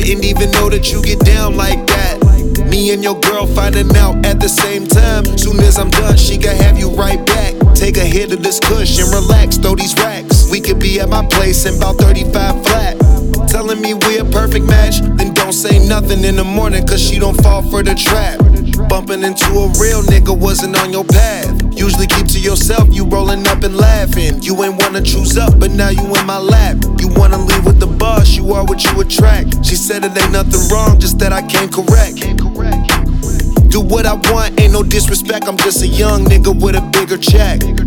Didn't even know that you get down like that. Me and your girl finding out at the same time. Soon as I'm done, she gon' have you right back. Take a hit of this kush and relax, throw these racks. We could be at my place in about 35 flat. Telling me we a perfect match, then don't say nothing in the morning, cause she don't fall for the trap. Bumping into a real nigga wasn't on your path. Usually keep to yourself, you rolling up and laughing. You ain't wanna choose up, but now you in my lap. You wanna leave with the boss, you are what you attract. She said it ain't nothing wrong, just that I can't correct. Do what I want, ain't no disrespect. I'm just a young nigga with a bigger check. And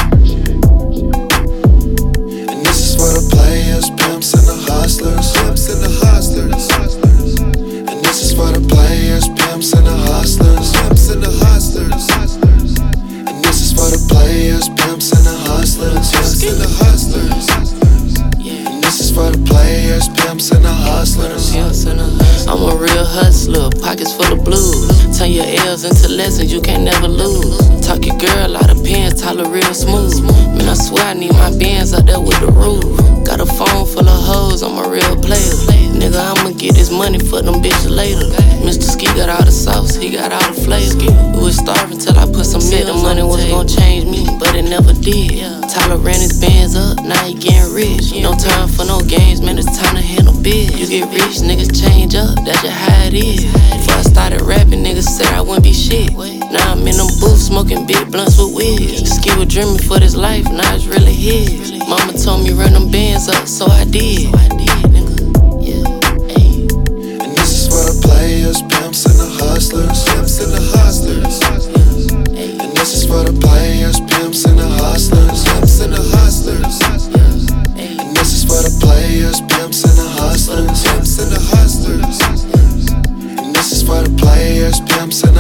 this is for the players, pimps and the hustlers. Pimps and the hustlers. And this is for the players, pimps and the hustlers. Pimps and the hustlers. And this is for the players, pimps and the hustlers. Pimps and the hustlers. And this is for the players, pimps and the hustlers. I'm a real hustler, pockets full of blues. Turn your L's into lessons, you can't never lose. Talk your girl out of pins, Tyler real smooth. Man, I swear I need my bands out there with the roof. Got a phone full of hoes, I'm a real player. Nigga, I'ma get this money for them bitches later. Mr. Ski got all the sauce, he got all the flavor. We was starving till I put some meal. The money was gon' change me, but it never did. Tyler ran his bands up, now he getting rich. No time for no games, man, it's time to handle biz. You get rich, niggas change up, that's just how it is. Before I started rapping, niggas said I wouldn't be shit. Now I'm in them booths smoking big blunts with wigs. Ski was dreaming for this life, now it's really his. Mama told me run them bands up, so I did. And this is for the players, pimps and the hustlers. Pimps and the hustlers. And this is for the players, pimps and the hustlers. Pimps and the hustlers. And this is for the players, pimps and the hustlers. Pimps and the hustlers. And this is for the players, pimps and the